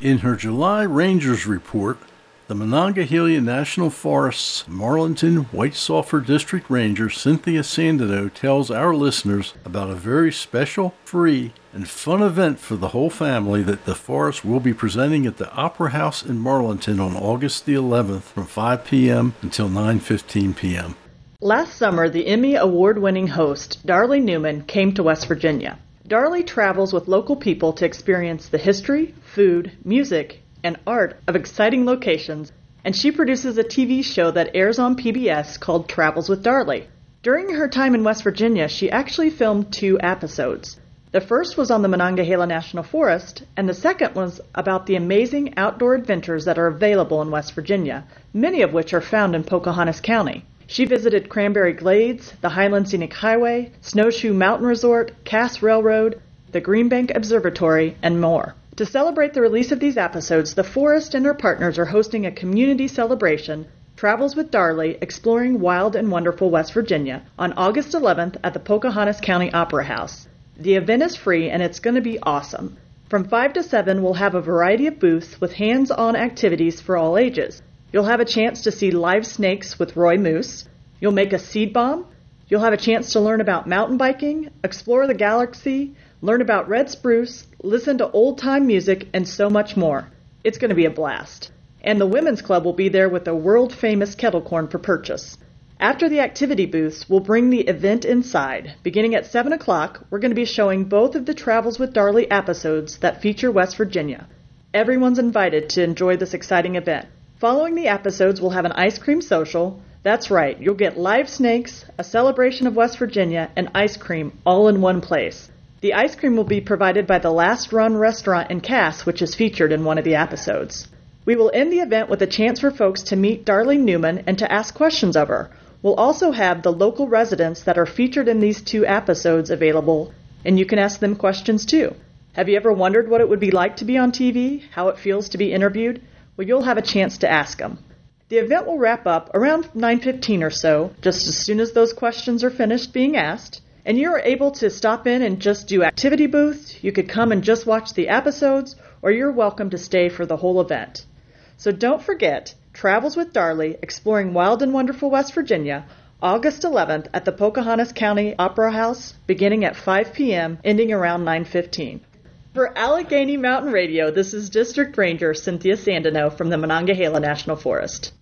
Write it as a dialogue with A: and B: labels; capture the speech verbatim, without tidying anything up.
A: In her July Rangers report, the Monongahela National Forest's Marlington White Sulphur District Ranger Cynthia Sandino tells our listeners about a very special, free, and fun event for the whole family that the forest will be presenting at the Opera House in Marlington on August the eleventh from five p.m. until nine fifteen p.m.
B: Last summer, the Emmy Award-winning host, Darley Newman, came to West Virginia. Darley travels with local people to experience the history, food, music, and art of exciting locations, and she produces a T V show that airs on P B S called Travels with Darley. During her time in West Virginia, she actually filmed two episodes. The first was on the Monongahela National Forest, and the second was about the amazing outdoor adventures that are available in West Virginia, many of which are found in Pocahontas County. She visited Cranberry Glades, the Highland Scenic Highway, Snowshoe Mountain Resort, Cass Railroad, the Greenbank Observatory, and more. To celebrate the release of these episodes, the Forest and her partners are hosting a community celebration, Travels with Darley, Exploring Wild and Wonderful West Virginia, on August eleventh at the Pocahontas County Opera House. The event is free and it's going to be awesome. From five to seven, we'll have a variety of booths with hands-on activities for all ages. You'll have a chance to see live snakes with Roy Moose. You'll make a seed bomb. You'll have a chance to learn about mountain biking, explore the galaxy, learn about red spruce, listen to old-time music, and so much more. It's going to be a blast. And the Women's Club will be there with a world-famous kettle corn for purchase. After the activity booths, we'll bring the event inside. Beginning at seven o'clock, we're going to be showing both of the Travels with Darley episodes that feature West Virginia. Everyone's invited to enjoy this exciting event. Following the episodes, we'll have an ice cream social. That's right, you'll get live snakes, a celebration of West Virginia, and ice cream all in one place. The ice cream will be provided by the Last Run restaurant in Cass, which is featured in one of the episodes. We will end the event with a chance for folks to meet Darley Newman and to ask questions of her. We'll also have the local residents that are featured in these two episodes available, and you can ask them questions too. Have you ever wondered what it would be like to be on T V, how it feels to be interviewed? Well, you'll have a chance to ask them. The event will wrap up around nine fifteen or so, just as soon as those questions are finished being asked. And you're able to stop in and just do activity booths. You could come and just watch the episodes, or you're welcome to stay for the whole event. So don't forget, Travels with Darley, Exploring Wild and Wonderful West Virginia, August eleventh at the Pocahontas County Opera House, beginning at five p.m., ending around nine fifteen. For Allegheny Mountain Radio, this is District Ranger Cynthia Sandino from the Monongahela National Forest.